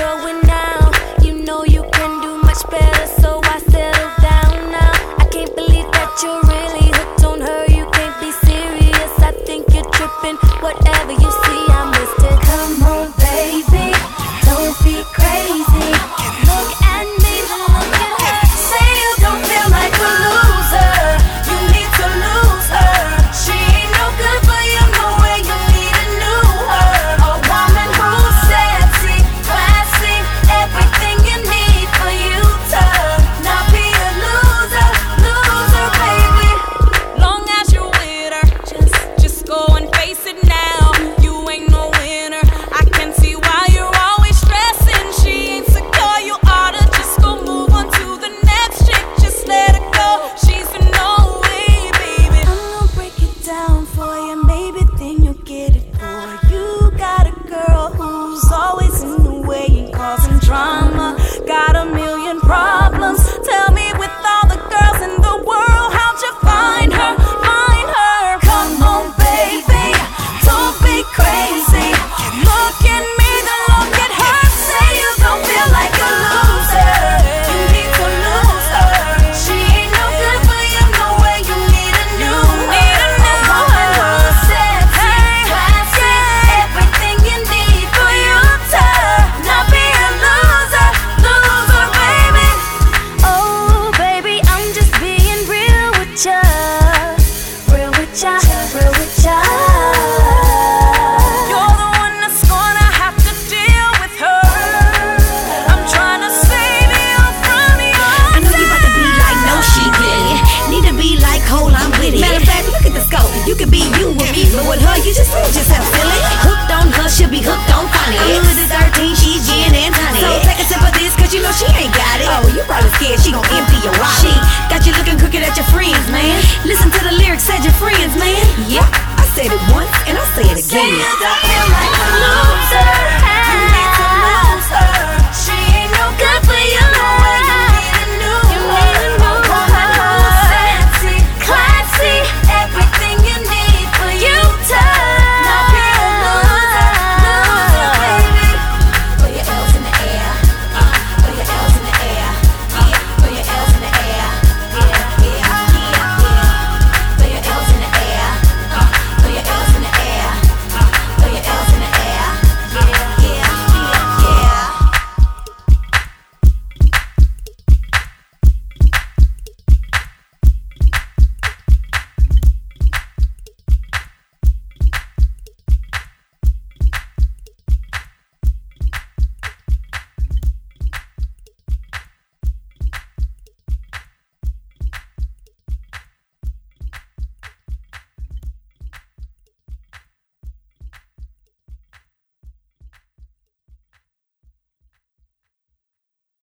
going now. You know you can do much better, so I settle down now. I can't believe that you're really hooked on her. You can't be serious, I think you're tripping. Whatever you see, I'm listed. Come on, baby, don't be crazy. Look at me, look at her. Say you don't feel like a loser. You need to lose her. She ain't no good for you, no way. You need a new her. A woman who's sexy, classy, everything you need for you to not be a loser, loser, baby. Long as you're with her, just go and face it now. You ain't no winner. I can see why you're always stressing. She ain't secure. You oughta just go move on to the next chick. Just let her go. She's a no way, baby. I'm gonna break it down for you, maybe then you'll get it. For you got a girl who's always in the way and causing drama. Got a million problems. Tell me, with all the girls in the world, how'd you find her? Find her. Come on, baby, don't be crazy. Look at me, then look at her. Say you don't feel like a loser. You need to lose her. She ain't no good for you, no way. You need a new her. A woman who's sexy, classy, everything you need for you to not be a loser, loser, baby. Oh, baby, I'm just being real with ya, real with ya, real with ya. You're the one that's gonna have to deal with her. I'm trying to save you from yourself. I know you about to be like, no, she didn't. Need to be like Cole, I'm with it. Matter of fact, look at the scope. You can be you with me, but with her, you just lose yourself, silly. Hooked on her, she'll be hooked on funny. I'm with the 13, she's gin and tonic. So take a sip of this, cause you know she ain't got it. Oh, you probably scared she gon' empty your wallet. She got you looking crooked at your friends, man. Listen to the lyrics, said your friends, man. Yep, I said it once, and I'll say it Say again. you don't feel like a loser.